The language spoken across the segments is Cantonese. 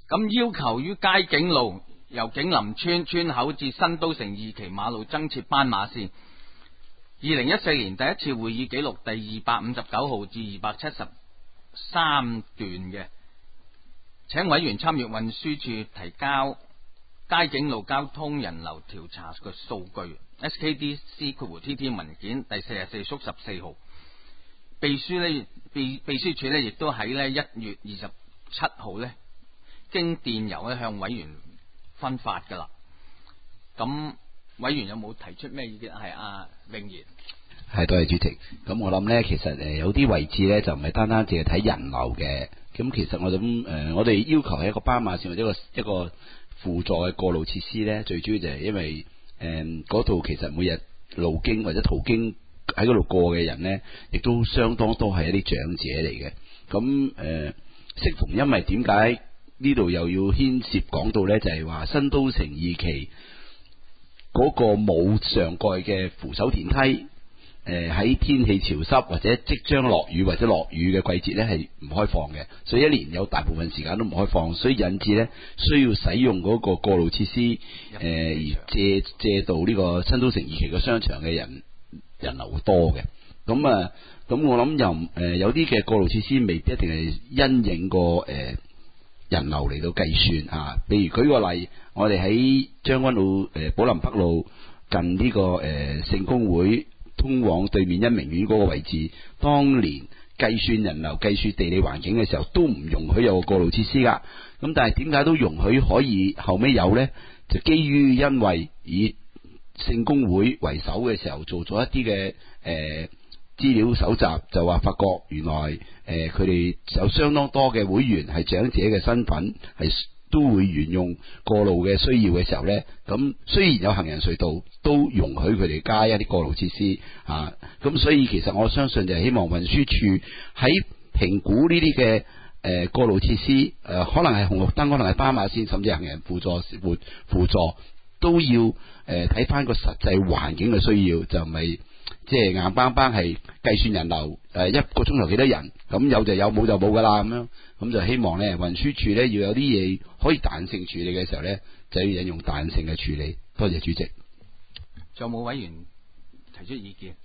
咁要求於佳景路由景林村村口至新都城二期馬路增設斑馬線。2014年第一次會議記錄第259號至273段嘅，請委員參閱運輸處提交佳景路交通人流調查嘅數據 SKDC-TT 文件第44/14號。秘書處亦都喺1月27號經電郵向委員分發噶啦。咁委員有冇提出咩意見？係阿永賢。 係，多謝主席。咁我諗呢，其實有啲位置呢，就唔係單單淨係睇人流嘅。咁其實我諗我哋要求係一個斑馬線或者一個輔助嘅過路設施呢，最主要就係因為嗰度其實每日路經或者途經喺嗰度過嘅人呢，亦都相當多係一啲長者嚟嘅。咁適逢因為點解呢度又要牽涉講到呢，就係話新都城二期嗰個冇上蓋嘅扶手電梯，喺天氣潮濕或者即將落雨或者落雨嘅季節呢，係唔開放嘅，所以一年有大部分時間都唔開放，所以引致呢需要使用嗰個過路設施，而借到呢個新都城二期嘅商場嘅人流多嘅。咁我諗有啲嘅過路設施未必一定係因應個人流嚟到計算啊。譬如舉個例，我哋喺將軍澳寶林北路近呢個聖公會通往對面恩明苑嗰個位置，當年計算人流、計算地理環境嘅時候，都唔容許有個過路設施噶。咁但係點解都容許可以後尾有呢？就基於因為以聖公會為首嘅時候做咗一啲嘅資料搜集，就話發覺原來佢哋有相當多嘅會員係長者嘅身份，係都會沿用過路嘅需要嘅時候呢，咁雖然有行人隧道，都容許佢哋加一啲過路設施啊。咁所以其實我相信就係希望運輸處喺評估呢啲嘅過路設施，可能係紅綠燈，可能係斑馬線，甚至行人輔助都要睇翻個實際環境嘅需要，就唔係即係硬邦邦係計算人流一個鐘頭幾多人，咁有就有，冇就冇噶啦咁樣。咁就希望呢運輸處呢要有啲嘢可以彈性處理嘅時候呢，就要引用彈性嘅處理。多謝主席。 仲有冇委員提出意見？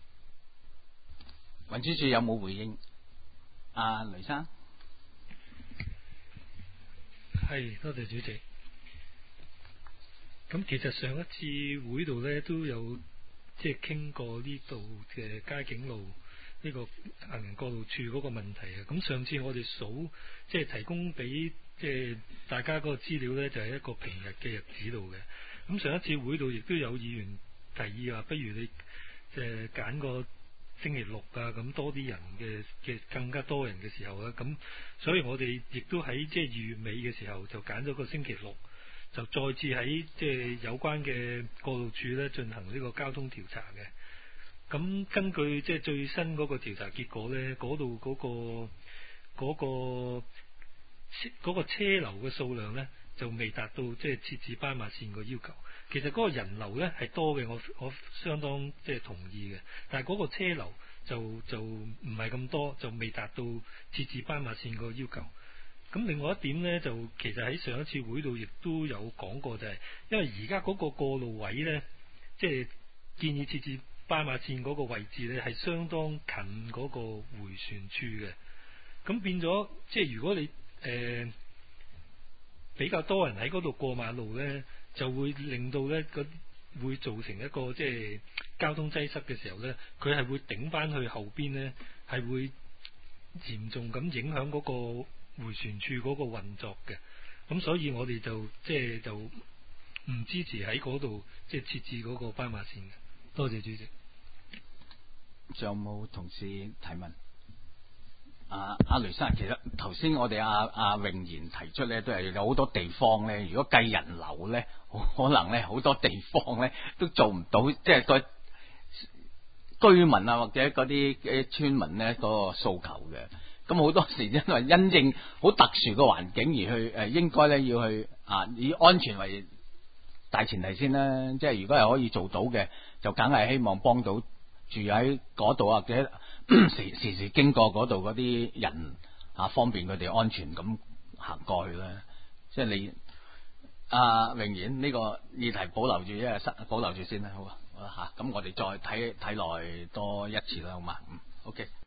運輸處有冇回應？阿雷生。 係，多謝主席。咁其實上一次會度呢都有即係傾過呢度嘅佳景路呢個行人過路處嗰個問題啊。咁上次我哋數即係提供俾即係大家嗰個資料呢，就係一個平日嘅日子度嘅。咁上一次會度亦都有議員提議話，不如你揀個星期六啊，咁多啲人嘅更加多人嘅時候咧，咁所以我哋亦都喺即係2月尾嘅時候就揀咗個星期六，就再次喺即係有關嘅過路處咧進行呢個交通調查嘅。咁根據即係最新嗰個調查結果咧，嗰度嗰個車流嘅數量咧就未達到即係設置斑馬線個要求。其實嗰個人流咧係多嘅，我相當即係同意嘅，但係嗰個車流就唔係咁多，就未達到設置斑馬線個要求。咁另外一點呢，就其實喺上一次會度亦都有講過，就係因為而家嗰個過路位呢，即係建議設置斑馬線嗰個位置呢，係相當近嗰個迴旋處嘅。咁變咗，即係如果你比較多人喺嗰度過馬路呢，就會令到呢會造成一個即係交通擠塞嘅時候呢，佢係會頂翻去後邊呢，係會嚴重咁影響嗰個迴旋處嗰個運作嘅。咁所以我哋就唔支持喺嗰度即係設置嗰個斑馬線嘅。多謝主席。 仲有冇同事提問？阿雷生，其實頭先我哋阿榮賢提出咧，都係有好多地方咧，如果計人流咧，可能咧好多地方咧都做唔到，即係個居民啊或者嗰啲村民咧嗰個訴求嘅。咁好多時因為因應好特殊嘅環境而去應該咧要去以安全為大前提先啦。即係如果係可以做到嘅，就梗係希望幫到住喺嗰度或者時時經過嗰度嗰啲人方便佢哋安全咁行過去啦。 即係你阿榮賢呢個議題保留住，因為保留住先啦，好啊，好啦嚇，咁我哋再睇耐多一次啦，好嘛？OK。